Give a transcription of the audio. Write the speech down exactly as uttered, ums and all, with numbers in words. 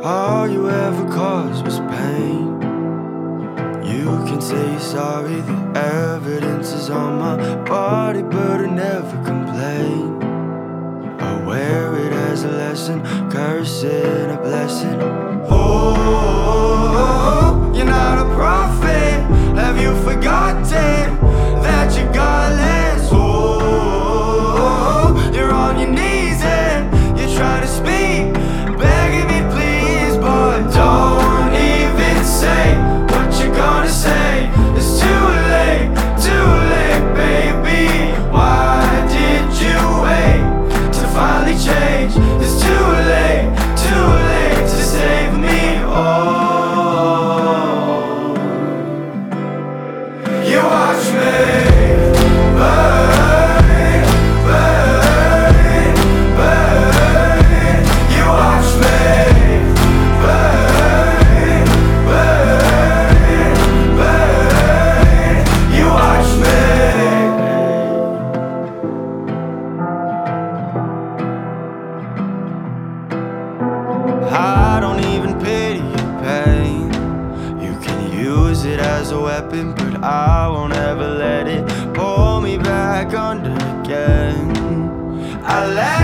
All you ever caused was pain. You can say you're sorry, the evidence is on my body, but I never complain. I wear it as a lesson, curse it a blessing. Oh, you're not a prophet. Have you forgotten that you're godless? Oh, you're on your knees and you're trying to speak, begging me please, but don't even say what you're gonna say. It's too late, too late, baby. Why did you wait to finally change? It's too late, too late to save me. Oh, you watch me burn, burn, burn. You watch me burn, burn, burn. You watch me. I don't even pity your pain. You can use it as a weapon, but I won't ever let it pull me back under again. I let